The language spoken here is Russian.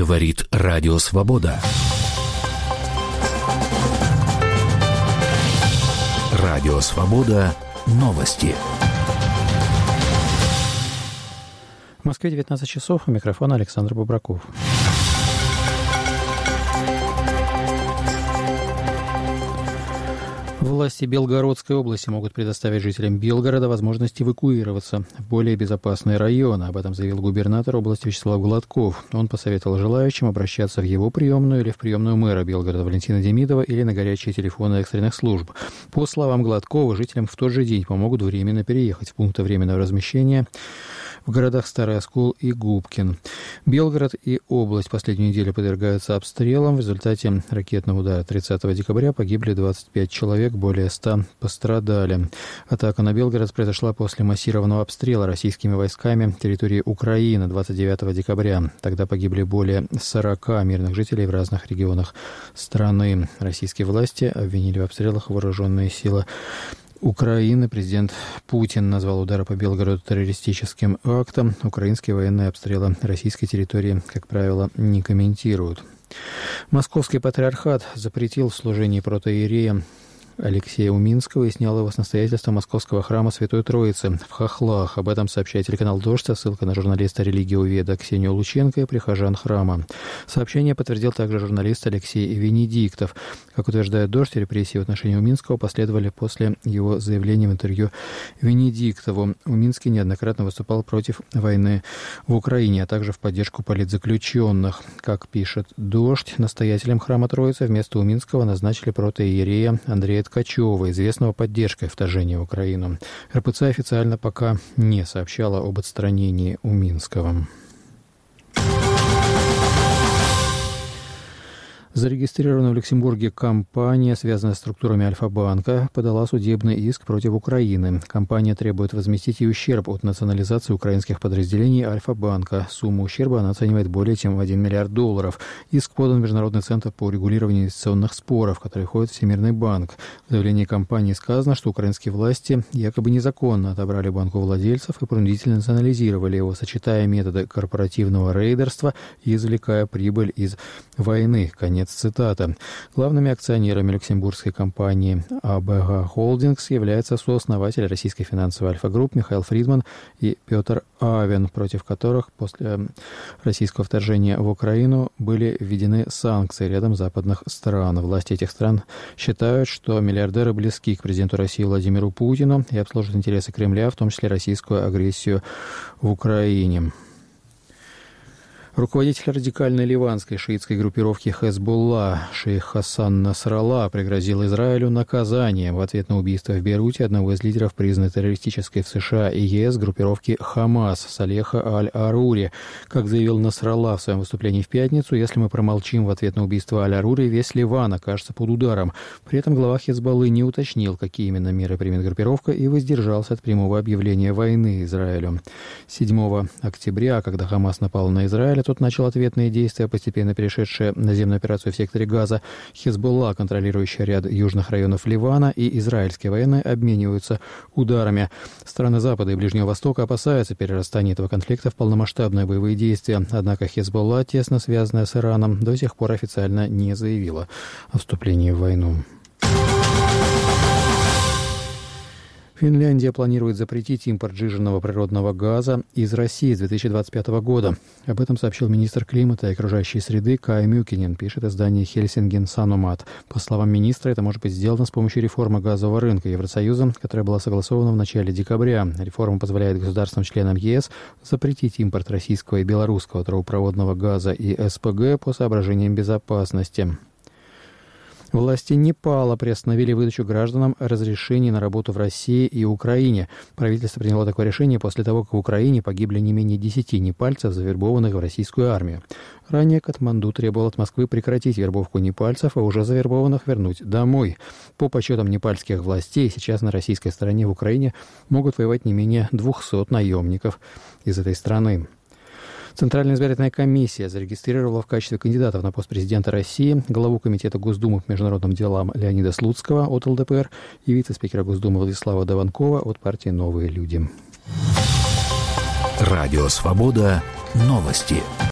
Говорит Радио Свобода. Радио Свобода. Новости. В Москве 19 часов. У микрофона Александр Бубраков. Власти Белгородской области могут предоставить жителям Белгорода возможность эвакуироваться в более безопасные районы. Об этом заявил губернатор области Вячеслав Гладков. Он посоветовал желающим обращаться в его приемную или в приемную мэра Белгорода Валентина Демидова или на горячие телефоны экстренных служб. По словам Гладкова, жителям в тот же день помогут временно переехать в пункты временного размещения в городах Старый Оскол и Губкин. Белгород и область последнюю неделю подвергаются обстрелам. В результате ракетного удара 30 декабря погибли 25 человек, более 100 пострадали. Атака на Белгород произошла после массированного обстрела российскими войсками территории Украины 29 декабря. Тогда погибли более 40 мирных жителей в разных регионах страны. Российские власти обвинили в обстрелах вооруженные силы Украины. Президент Путин назвал удары по Белгороду террористическим актом. Украинские военные обстрелы российской территории, как правило, не комментируют. Московский патриархат запретил служение протоиерея Алексея Уминского и снял его с настоятельства Московского храма Святой Троицы в Хохлах. Об этом сообщает телеканал «Дождь», со ссылкой на журналиста религиоведа Ксению Лученко и прихожан храма. Сообщение подтвердил также журналист Алексей Венедиктов. Как утверждает «Дождь», репрессии в отношении Уминского последовали после его заявления в интервью Венедиктову. Уминский неоднократно выступал против войны в Украине, а также в поддержку политзаключенных. Как пишет «Дождь», настоятелем храма Троицы вместо Уминского назначили протоиерея Андрея Ткачева, известного поддержкой вторжения в Украину. РПЦ официально пока не сообщала об отстранении Уминского. Зарегистрированная в Люксембурге компания, связанная с структурами Альфа-банка, подала судебный иск против Украины. Компания требует возместить ей ущерб от национализации украинских подразделений Альфа-банка. Сумму ущерба она оценивает более чем в $1 миллиард. Иск подан в Международный центр по урегулированию инвестиционных споров, в который входит Всемирный банк. В заявлении компании сказано, что украинские власти якобы незаконно отобрали банк у владельцев и принудительно национализировали его, сочетая методы корпоративного рейдерства и извлекая прибыль из войны. Конец цитата. Главными акционерами люксембургской компании АБГ Холдингс являются сооснователь российской финансовой Альфа-групп Михаил Фридман и Петр Авен, против которых после российского вторжения в Украину были введены санкции рядом западных стран. Власти этих стран считают, что миллиардеры близки к президенту России Владимиру Путину и обслуживают интересы Кремля, в том числе российскую агрессию в Украине. Руководитель радикальной ливанской шиитской группировки Хезболла шейх Хасан Насралла пригрозил Израилю наказанием в ответ на убийство в Бейруте одного из лидеров признанной террористической в США и ЕС группировки Хамас Салеха Аль-Арури. Как заявил Насралла в своем выступлении в пятницу, если мы промолчим в ответ на убийство Аль-Арури, весь Ливан окажется под ударом. При этом глава Хезболлы не уточнил, какие именно меры примет группировка, и воздержался от прямого объявления войны Израилю. 7 октября, когда Хамас напал на Израиль, тот начал ответные действия, постепенно перешедшие наземную операцию в секторе Газа. Хезболла, контролирующая ряд южных районов Ливана, и израильские военные обмениваются ударами. Страны Запада и Ближнего Востока опасаются перерастания этого конфликта в полномасштабные боевые действия. Однако Хезболла, тесно связанная с Ираном, до сих пор официально не заявила о вступлении в войну. Финляндия планирует запретить импорт сжиженного природного газа из России с 2025 года. Об этом сообщил министр климата и окружающей среды Кай Мюкинен, пишет издание Helsingin Sanomat. По словам министра, это может быть сделано с помощью реформы газового рынка Евросоюза, которая была согласована в начале декабря. Реформа позволяет государствам-членам ЕС запретить импорт российского и белорусского трубопроводного газа и СПГ по соображениям безопасности. Власти Непала приостановили выдачу гражданам разрешений на работу в России и Украине. Правительство приняло такое решение после того, как в Украине погибли не менее 10 непальцев, завербованных в российскую армию. Ранее Катманду требовал от Москвы прекратить вербовку непальцев, а уже завербованных вернуть домой. По подсчетам непальских властей, сейчас на российской стороне в Украине могут воевать не менее 200 наемников из этой страны. Центральная избирательная комиссия зарегистрировала в качестве кандидатов на пост президента России главу Комитета Госдумы по международным делам Леонида Слуцкого от ЛДПР и вице-спикера Госдумы Владислава Даванкова от партии «Новые люди». Радио «Свобода». Новости.